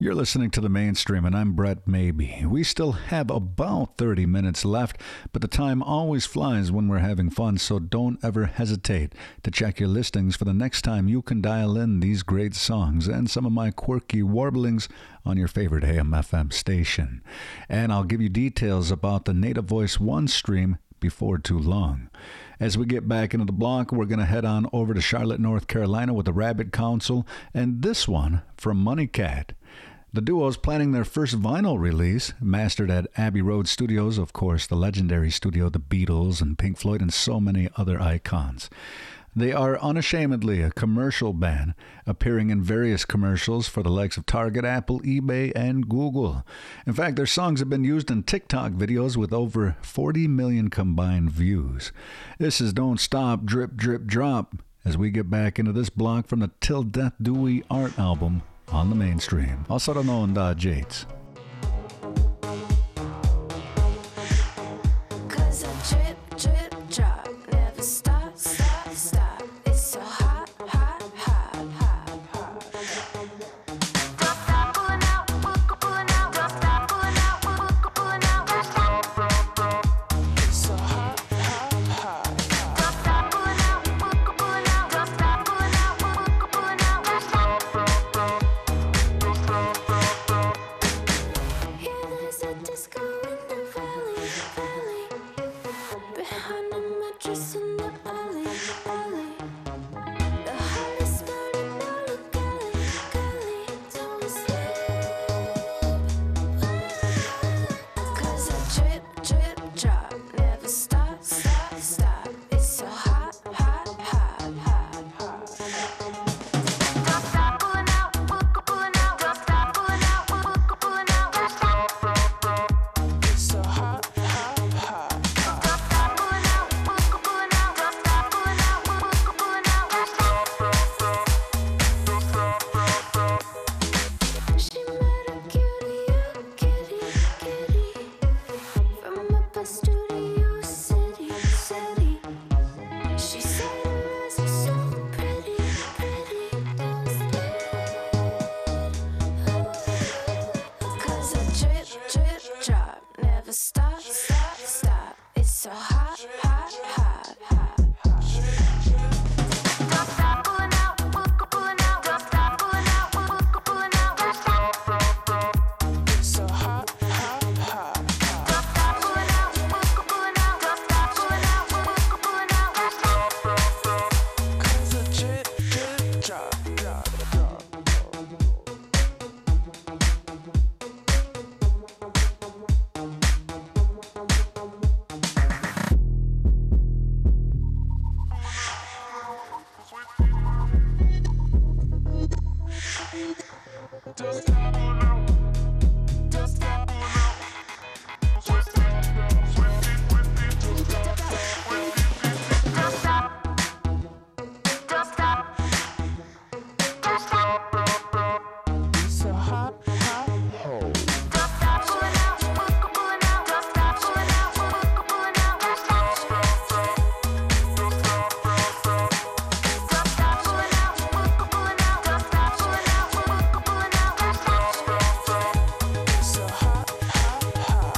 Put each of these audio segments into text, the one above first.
You're listening to The Mainstream, and I'm Brett Maybe. We still have about 30 minutes left, but the time always flies when we're having fun, so don't ever hesitate to check your listings for the next time you can dial in these great songs and some of my quirky warblings on your favorite AM/FM station. And I'll give you details about the Native Voice One stream before too long. As we get back into the block, we're going to head on over to Charlotte, North Carolina with the Rabbit Council, and this one from Money Cat. The duo is planning their first vinyl release, mastered at Abbey Road Studios, of course, the legendary studio, the Beatles and Pink Floyd, and so many other icons. They are unashamedly a commercial band, appearing in various commercials for the likes of Target, Apple, eBay, and Google. In fact, their songs have been used in TikTok videos with over 40 million combined views. This is Don't Stop, Drip, Drip, Drop, as we get back into this block from the Till Death Do We Art album on The Mainstream, also known as Jates. Cause I drip, drip, drop, never stop, stop, stop. It's so hot, hot, hot, hot, hot. Don't stop pulling out, pulling out. Don't stop pulling out, pulling out. It's so hot, hot, hot, hot. Don't stop pulling out, pulling out. Don't stop pulling out, pulling out. Yeah, there's a disco in the valley, valley. Behind the mattress in the alley, alley. The hottest spot in all of Cali, Cali. Don't sleep. Cause I drip, drip, drop, never stop, stop, stop. It's so hot, hot, hot, hot, hot. Don't stop pulling out, pulling out. Don't stop pulling out, pulling out. It's so hot, hot, hot, hot. Don't stop pulling out, pulling out. Don't stop pulling out, pulling out. She met a cutie, kitty, kitty, from up a Studio City, city. She said her eyes were so pretty, pretty. Don't sleep. Cause I drip, drip, drop, never stop, stop, stop. It's so hot, hot, hot, hot, hot. Don't stop pulling out, pulling out. Don't stop pulling out, pulling out. It's so hot, hot, hot, hot. Don't stop pulling out, pulling out. Don't stop pulling out, pulling out. Cause I drip, drip, drop, drop, drop. Don't stop. Don't stop. Don't stop. It's so hot, hot, hot. Don't stop pulling out, pulling out. Don't stop pulling out, pulling out. Don't stop pulling out, pulling out. Don't stop pulling out, pulling out. It's so hot, hot, hot.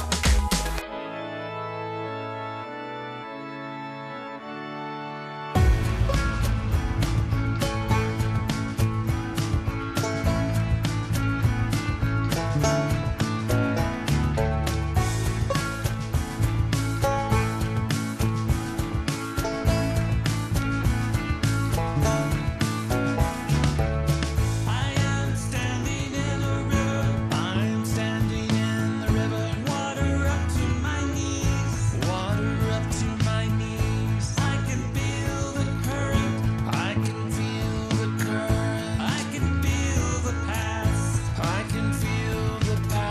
I am standing in a river. I'm standing in the river. Water up to my knees. Water up to my knees. I can feel the current. I can feel the current. I can feel the past. I can feel the past.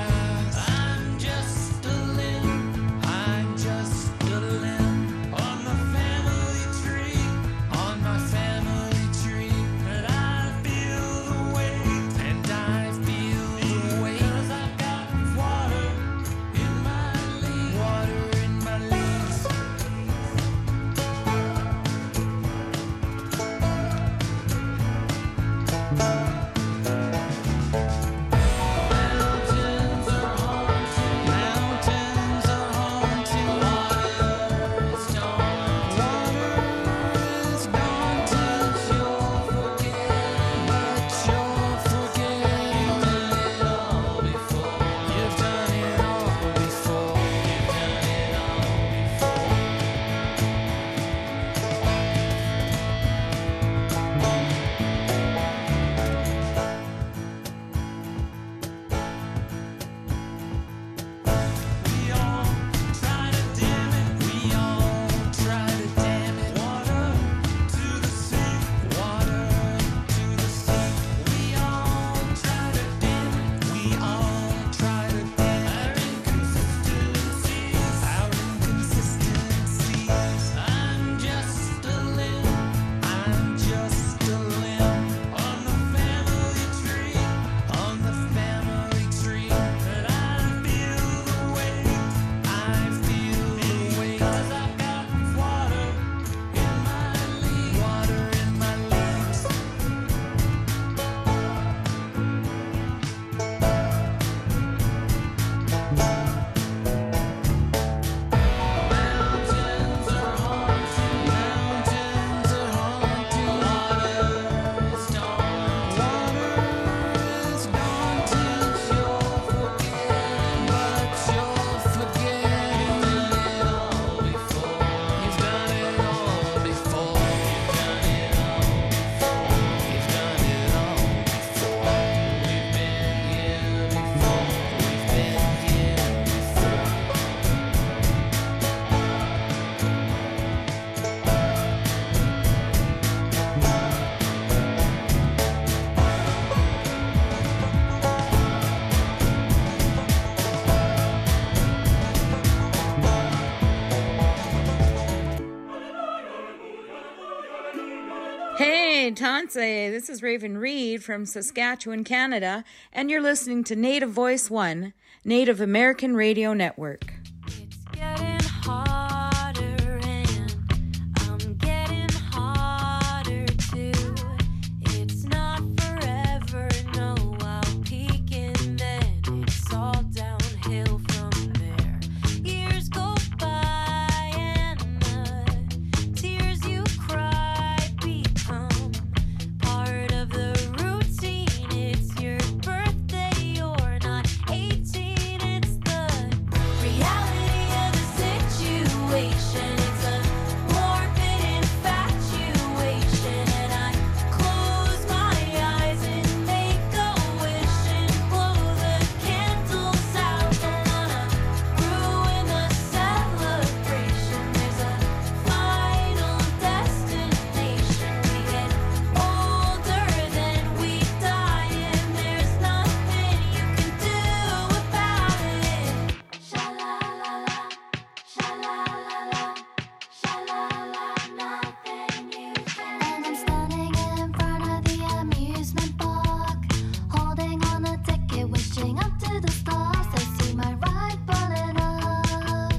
Tanse. This is Raven Reed from Saskatchewan, Canada, and you're listening to Native Voice One, Native American Radio Network. It's getting harder and I'm getting harder too. It's not forever, no, I'll peak and then it's all downhill from there. Years go by and the tears you cry become part of the routine. It's your birthday, you're not 18, it's the reality of the situation. It's a morbid infatuation, and I close my eyes and make a wish and blow the candles out. Don't wanna ruin the celebration. There's a final destination. We get older, then we die, and there's nothing you can do about it. Sha-la-la-la, sha-la-la-la, sha-la-la, nothing you can do. And I'm standing in front of the amusement park, holding on a ticket, wishing up to the stars to see my ride pulling up.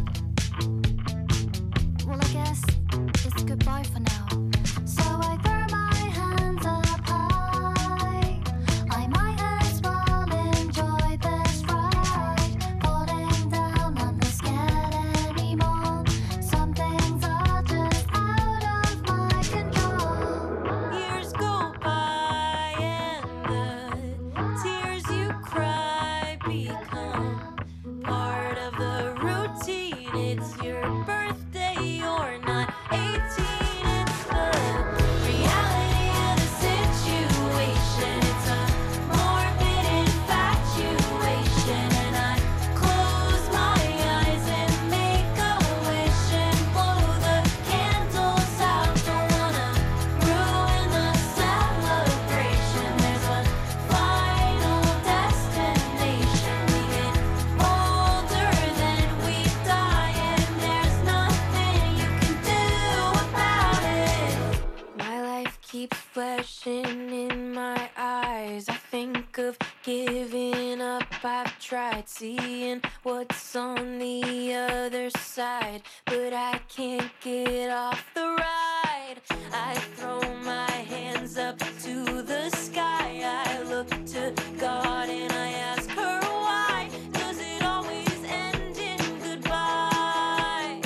Well, I guess it's goodbye for now. So I throw my hands up high. I might as well enjoy this ride. Falling down, I'm not scared anymore. Some things are just out of my control. Years go by and the tears you cry become part of the routine. It's your birthday, you're not 18. It's the reality of the situation. It's a morbid infatuation, and I close my eyes and make a wish and blow the candles out. Don't wanna ruin the celebration. There's a final destination. We get older, then we die, and there's nothing you can do about it. My life keeps flashing in my eyes. I think of giving up. I've tried seeing what's on the other side, but I can't get off the ride. I throw my hands up to the sky. I look to God and I ask her why. Does it always end in goodbye?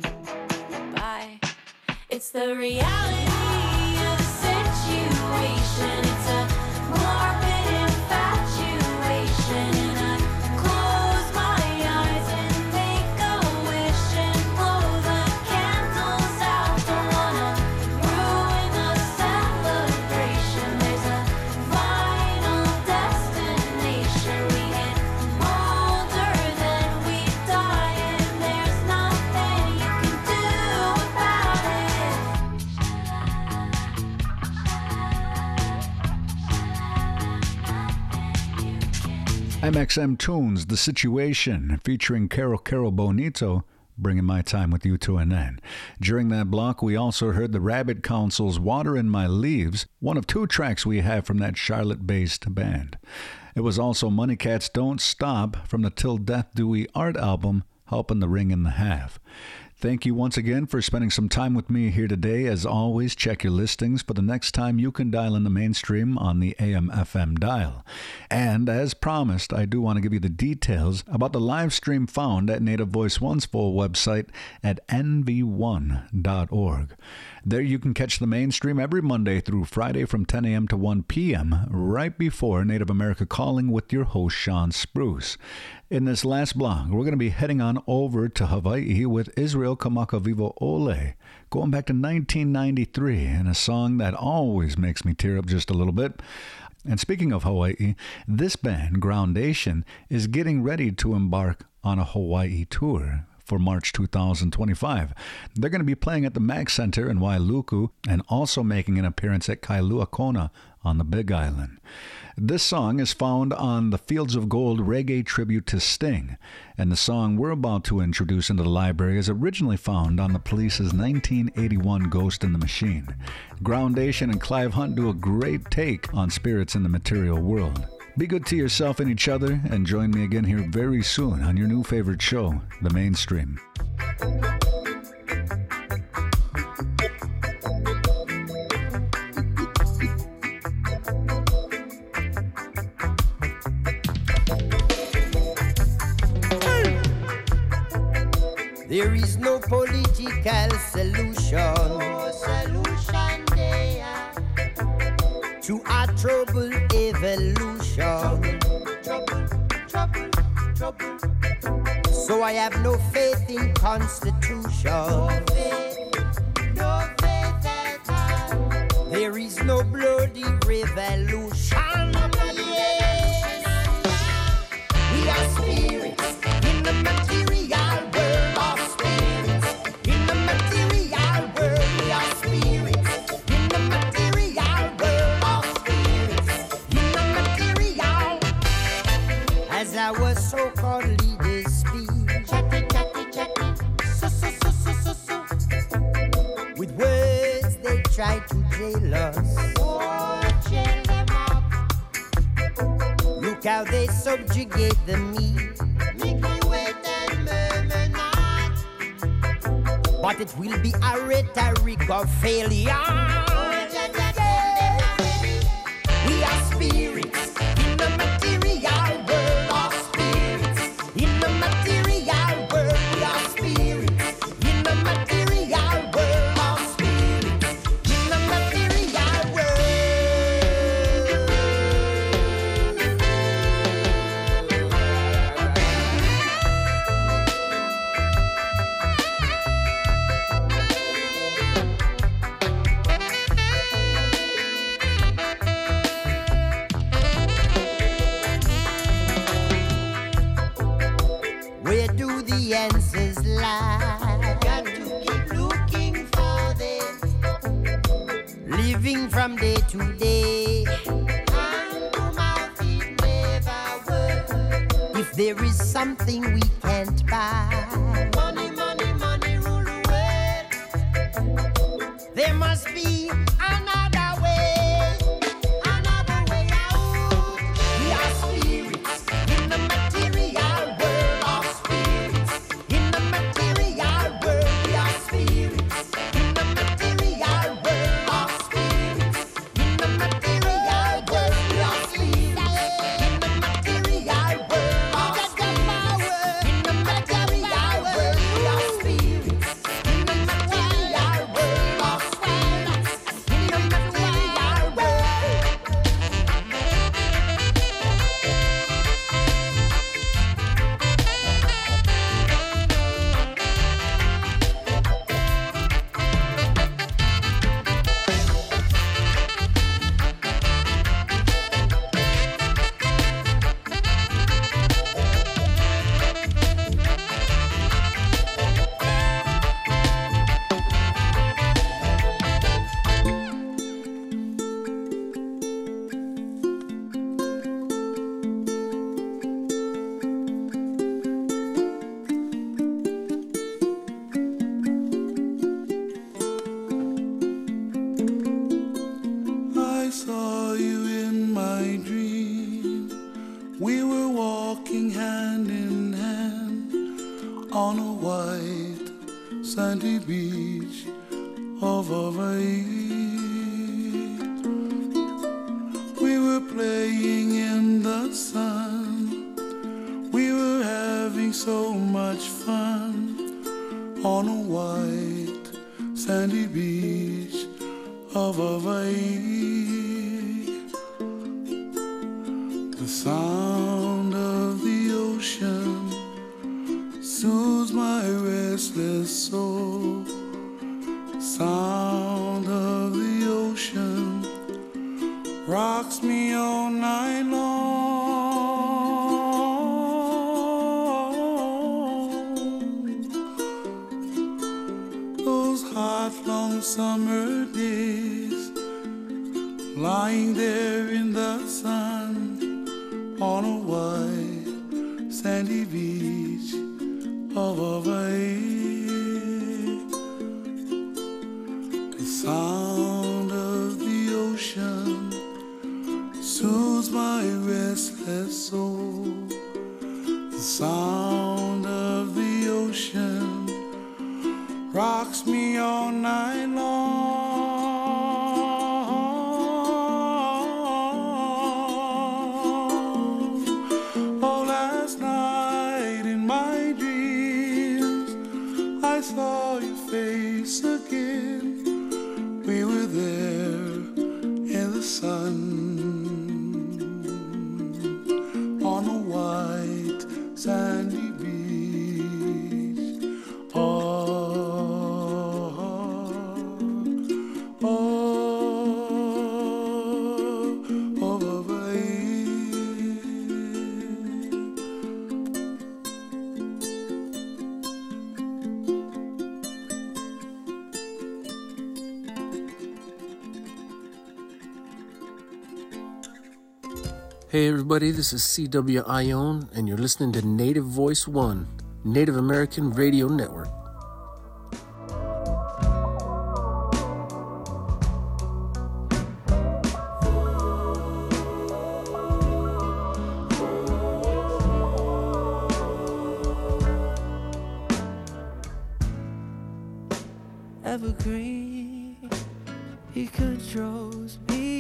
Bye. It's the reality of the situation. It's a morbid infatuation, and I close my eyes and make a wish and blow the candles out. Don't wanna ruin the celebration. There's a final destination. We get older, then we die, and there's nothing you can do about it. MXM Tunes, The Situation, featuring Caro Bonito, bringing my time with you to an end. During that block, we also heard the Rabbit Council's Water in My Leaves, one of two tracks we have from that Charlotte-based band. It was also Money Cat's Don't Stop from the Till Death Do We Art album, Helping the Ring in the Half. Thank you once again for spending some time with me here today. As always, check your listings for the next time you can dial in the mainstream on the AM/FM dial. And as promised, I do want to give you the details about the live stream found at Native Voice One's full website at nv1.org. There you can catch the mainstream every Monday through Friday from 10 a.m. to 1 p.m., right before Native America Calling with your host, Sean Spruce. In this last block, we're going to be heading on over to Hawaii with Israel Kamakawiwo Ole, going back to 1993, and a song that always makes me tear up just a little bit. And speaking of Hawaii, this band, Groundation, is getting ready to embark on a Hawaii tour, for March 2025. They're going to be playing at the Mag Center in Wailuku and also making an appearance at Kailua Kona on the Big Island. This song is found on the Fields of Gold Reggae Tribute to Sting, and the song we're about to introduce into the library is originally found on the Police's 1981 Ghost in the Machine. Groundation and Clive Hunt do a great take on spirits in the material world. Be good to yourself and each other, and join me again here very soon on your new favorite show, The Mainstream. There is no political solution, there to our troubled evolution. So I have no faith in Constitution. No faith at all. There is no bloody revolution. Yes. We are spirits in the material world. In the material world, we are spirits. In the material world of spirits. In the material, as our so-called leaders speak. Chatty, chatty, chatty. So. With words they try to jail us. Oh, jail them up. Look how they subjugate the meek. Make me wait and murmur not. But it will be a rhetoric of failure. We are spirits in the material world of spirits. In the material world, we are spirits. In the material world of spirits. In the material world. Where do the answers lie? Got to keep looking for them. Living from day to day. Hand to mouth, it never works. If there is something we can't buy, money, money, money rule the world. There must be another way out. We are spirits in the material world of spirits. In the material world, we are spirits. In the material world of spirits. In the material world, we are spirits. In the material world of spirits. In the material world, we are spirits. In the material world of spirits. In the material world. I saw you in my dream. We were walking hand in hand on a white sandy beach of Hawaii. We were playing in the sun. We were having so much fun on a white sandy beach of Hawaii. The sound of the ocean soothes my restless soul. Sound of the ocean rocks me all night long. summer days, lying there in the sun on a white sandy beach of Hawaii. The sound of the ocean soothes my restless soul. The sound of the ocean rocks me all night long. Oh, last night in my dreams I saw your face again. We were there in the sun on a white sandy beach. Hey everybody, this is C.W. Ione, and you're listening to Native Voice One, Native American Radio Network. Evergreen, he controls me.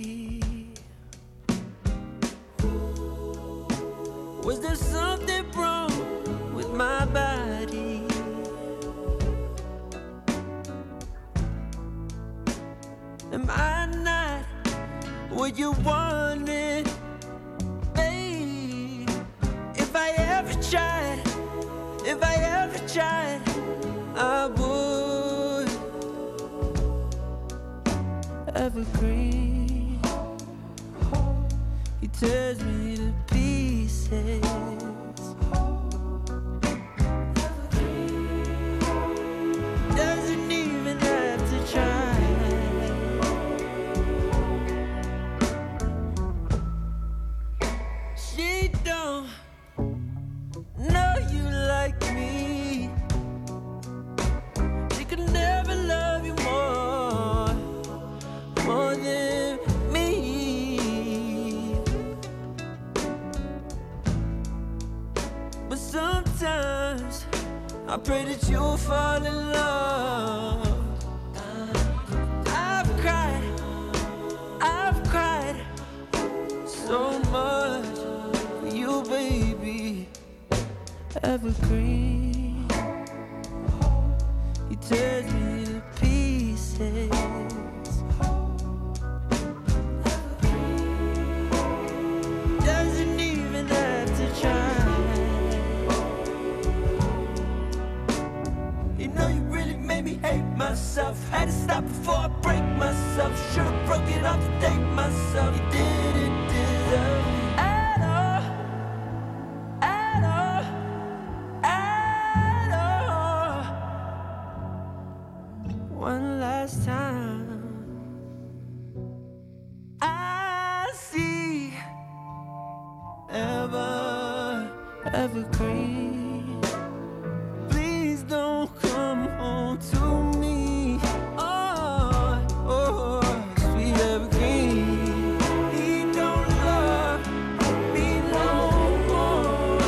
Was there something wrong with my body? Am I not what you wanted, babe? If I ever tried, I would. Evergreen, he tears me to pieces. Doesn't even have to try. She don't know you like me. She could never love you more than me. But sometimes I pray that you'll fall in love. I've cried so much for you, baby. Evergreen, he tears me to pieces. Doesn't even have to try. You know you really made me hate myself. Had to stop before I break myself. Should've broke it off to date myself. You didn't deserve me at all, at all, at all. One last time I see evergreen. Please don't come home to me. Oh, sweet evergreen. He don't love me no more.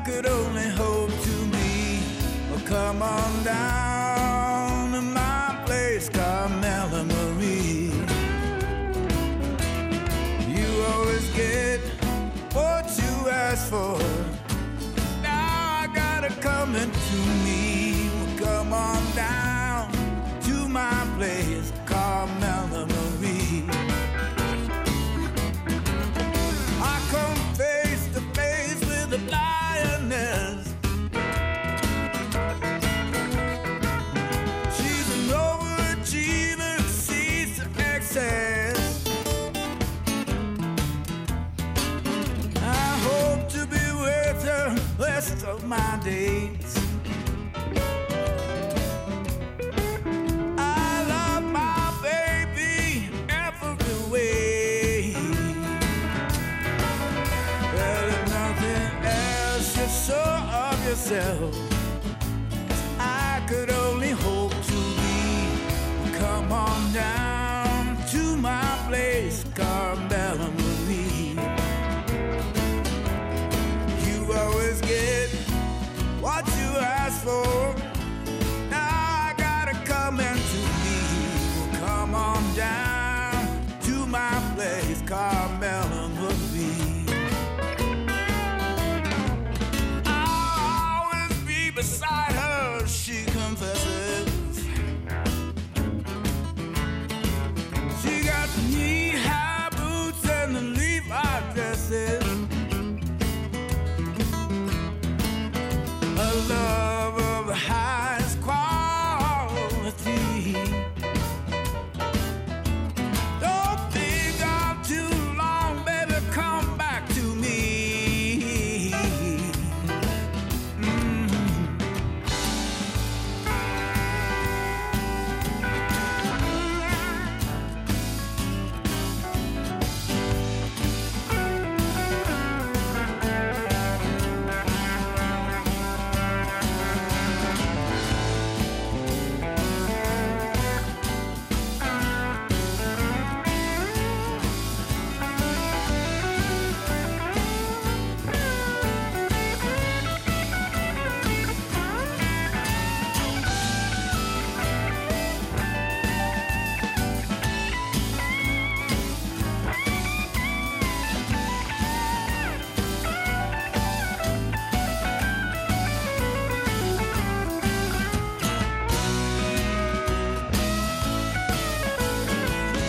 could only hope to be. Well, come on down to my place, Carmela Marie. You always get what you ask for. Now I gotta come into me. Well, come on down to my place, Carmela Marie. I come face to face with the lioness. She's an overachiever who sees the excess. I hope to be with her rest of my days. I love my baby every way. Well, if nothing else, you're sure of yourself. I could only hope to be. Come on down to my place, Carmela Marie. You always get what you ask for. Now I gotta come into me. Come on down to my place, Carmela Marie. I'll always be beside her, she confesses. She got knee-high boots and the Levi dresses. A love of the highest quality. Don't think I'm too long, baby, come back to me.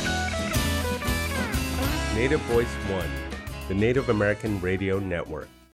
Native Voice One, the Native American Radio Network.